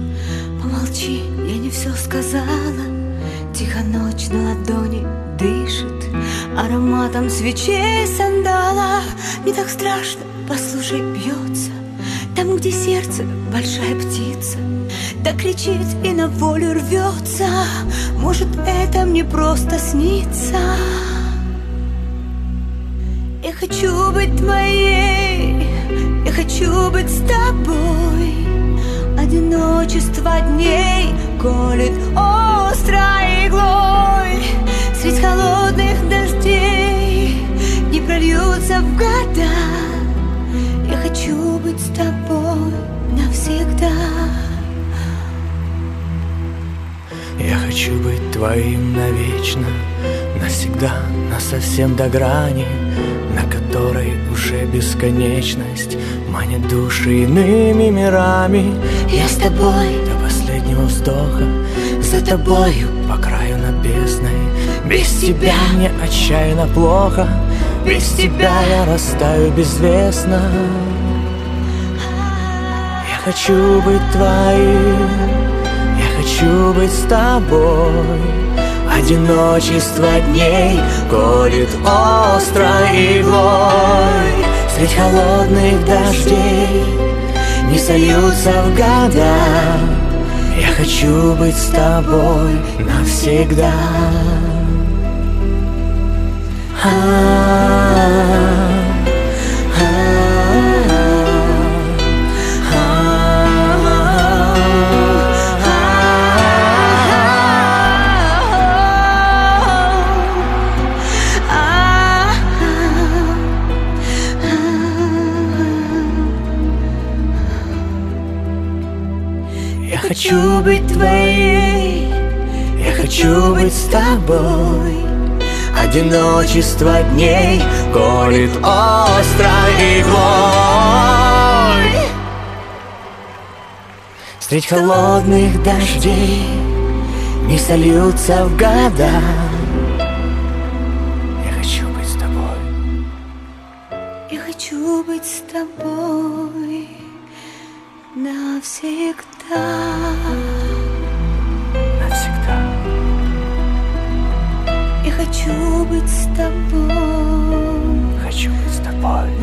Помолчи, я не все сказала. Тихо ночь на ладони дышит ароматом свечей сандала. Не так страшно, послушай, бьется там, где сердце большая птица, так кричит и на волю рвется. Может, это мне просто снится. Я хочу быть твоей, я хочу быть с тобой. Одиночество дней колет острой иглой. Средь холодных дождей не прольются в года. Я хочу быть с тобой навсегда. Я хочу быть твоим навечно, навсегда, насовсем до грани, на которой уже бесконечность манит души иными мирами. Я с тобой до последнего вздоха, за тобою по краю над бездной. Без тебя мне отчаянно плохо, без тебя я растаю безвестно. Я хочу быть твоим, я хочу быть с тобой. Одиночество дней колет острой иглой. Средь холодных дождей не сольются в года. Я хочу быть с тобой навсегда. Я хочу быть твоей, я хочу быть с тобой. Одиночество дней колет острой иглой. Средь холодных дождей не сольются в года. Я хочу быть с тобой. я хочу быть с тобой навсегда. Навсегда. Я хочу быть с тобой. Хочу быть с тобой.